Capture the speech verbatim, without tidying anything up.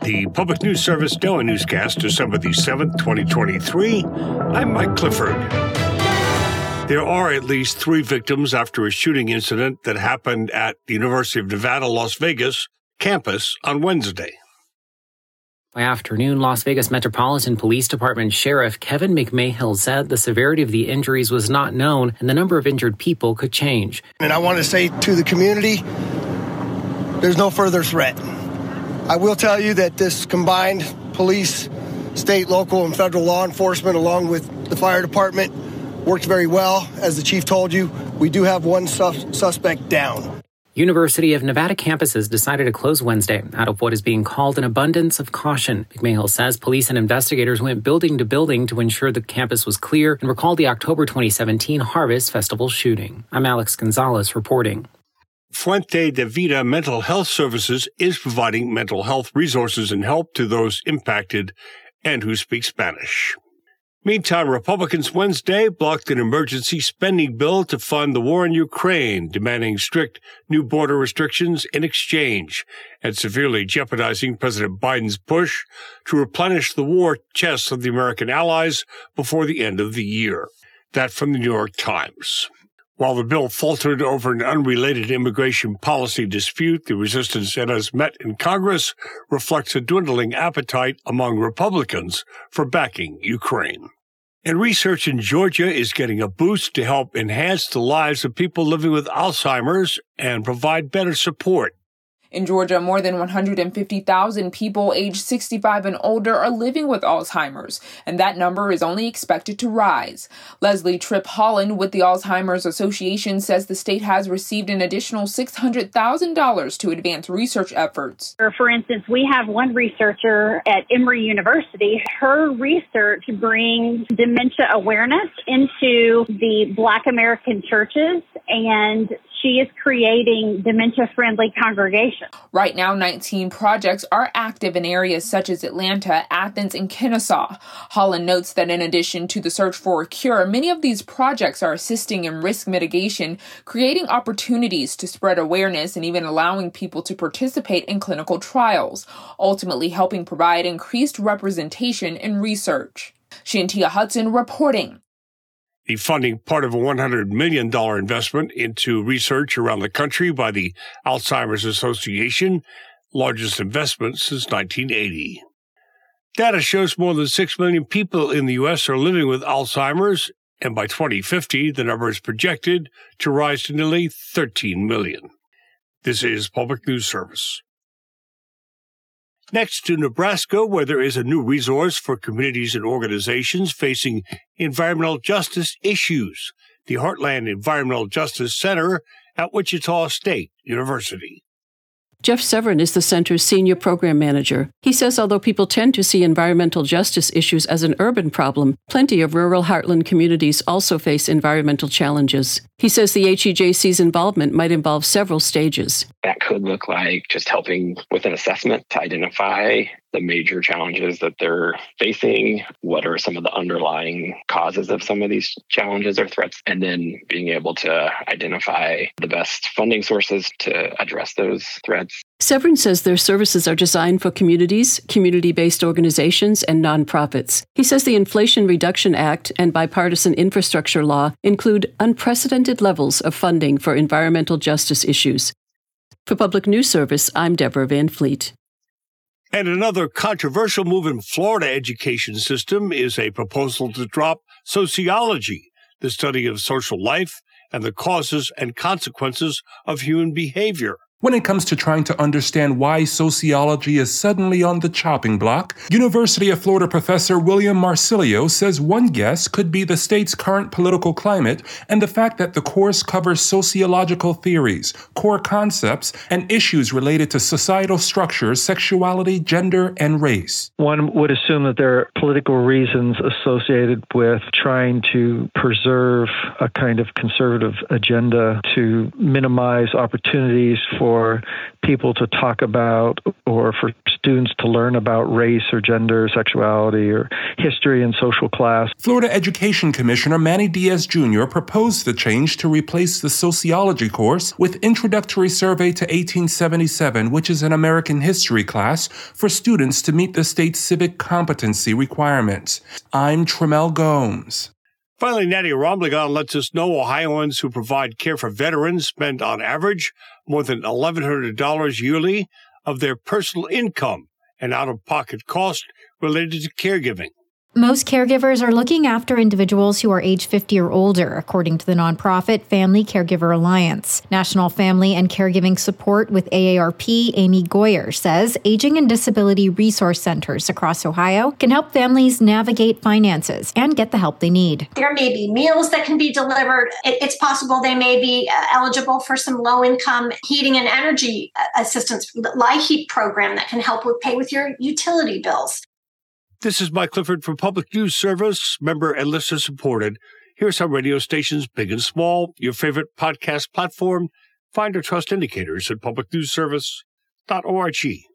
The Public News Service Daily Newscast, December the seventh, twenty twenty-three. I'm Mike Clifford. There are at least three victims after a shooting incident that happened at the University of Nevada, Las Vegas campus on Wednesday. By afternoon, Las Vegas Metropolitan Police Department Sheriff Kevin McMahill said the severity of the injuries was not known and the number of injured people could change. And I want to say to the community, there's no further threat. I will tell you that this combined police, state, local, and federal law enforcement, along with the fire department, worked very well. As the chief told you, we do have one sus- suspect down. University of Nevada campuses decided to close Wednesday out of what is being called an abundance of caution. McMahill says police and investigators went building to building to ensure the campus was clear and recalled the October twenty seventeen Harvest Festival shooting. I'm Alex Gonzalez reporting. Fuente de Vida Mental Health Services is providing mental health resources and help to those impacted and who speak Spanish. Meantime, Republicans Wednesday blocked an emergency spending bill to fund the war in Ukraine, demanding strict new border restrictions in exchange and severely jeopardizing President Biden's push to replenish the war chests of the American allies before the end of the year. That from the New York Times. While the bill faltered over an unrelated immigration policy dispute, the resistance it has met in Congress reflects a dwindling appetite among Republicans for backing Ukraine. And research in Georgia is getting a boost to help enhance the lives of people living with Alzheimer's and provide better support. In Georgia, more than one hundred fifty thousand people aged sixty-five and older are living with Alzheimer's, and that number is only expected to rise. Leslie Tripp Holland with the Alzheimer's Association says the state has received an additional six hundred thousand dollars to advance research efforts. For instance, we have one researcher at Emory University. Her research brings dementia awareness into the Black American churches, and she is creating dementia-friendly congregations. Right now, nineteen projects are active in areas such as Atlanta, Athens, and Kennesaw. Holland notes that in addition to the search for a cure, many of these projects are assisting in risk mitigation, creating opportunities to spread awareness, and even allowing people to participate in clinical trials, ultimately helping provide increased representation in research. Shantia Hudson reporting. The funding part of a one hundred million dollars investment into research around the country by the Alzheimer's Association, largest investment since nineteen eighty. Data shows more than six million people in the U S are living with Alzheimer's, and by twenty fifty, the number is projected to rise to nearly thirteen million. This is Public News Service. Next to Nebraska, where there is a new resource for communities and organizations facing environmental justice issues, the Heartland Environmental Justice Center at Wichita State University. Jeff Severin is the center's senior program manager. He says although people tend to see environmental justice issues as an urban problem, plenty of rural heartland communities also face environmental challenges. He says the H E J C's involvement might involve several stages. That could look like just helping with an assessment to identify the major challenges that they're facing, what are some of the underlying causes of some of these challenges or threats, and then being able to identify the best funding sources to address those threats. Severin says their services are designed for communities, community-based organizations, and nonprofits. He says the Inflation Reduction Act and bipartisan infrastructure law include unprecedented levels of funding for environmental justice issues. For Public News Service, I'm Deborah Van Fleet. And another controversial move in Florida education system is a proposal to drop sociology, the study of social life and the causes and consequences of human behavior. When it comes to trying to understand why sociology is suddenly on the chopping block, University of Florida professor William Marsilio says one guess could be the state's current political climate and the fact that the course covers sociological theories, core concepts, and issues related to societal structures, sexuality, gender, and race. One would assume that there are political reasons associated with trying to preserve a kind of conservative agenda to minimize opportunities for for people to talk about or for students to learn about race or gender, sexuality, or history and social class. Florida Education Commissioner Manny Diaz Junior proposed the change to replace the sociology course with Introductory Survey to eighteen seventy-seven, which is an American history class for students to meet the state's civic competency requirements. I'm Tremel Gomes. Finally, Nadia Rombligon lets us know Ohioans who provide care for veterans spend on average more than eleven hundred dollars yearly of their personal income and out-of-pocket cost related to caregiving. Most caregivers are looking after individuals who are age fifty or older, according to the nonprofit Family Caregiver Alliance. National Family and Caregiving Support with A A R P, Amy Goyer, says aging and disability resource centers across Ohio can help families navigate finances and get the help they need. There may be meals that can be delivered. It's possible they may be eligible for some low-income heating and energy assistance, the LIHEAP program that can help with pay with your utility bills. This is Mike Clifford for Public News Service, member and listener supported. Here's how radio stations, big and small, your favorite podcast platform, find or trust indicators at public news service dot org.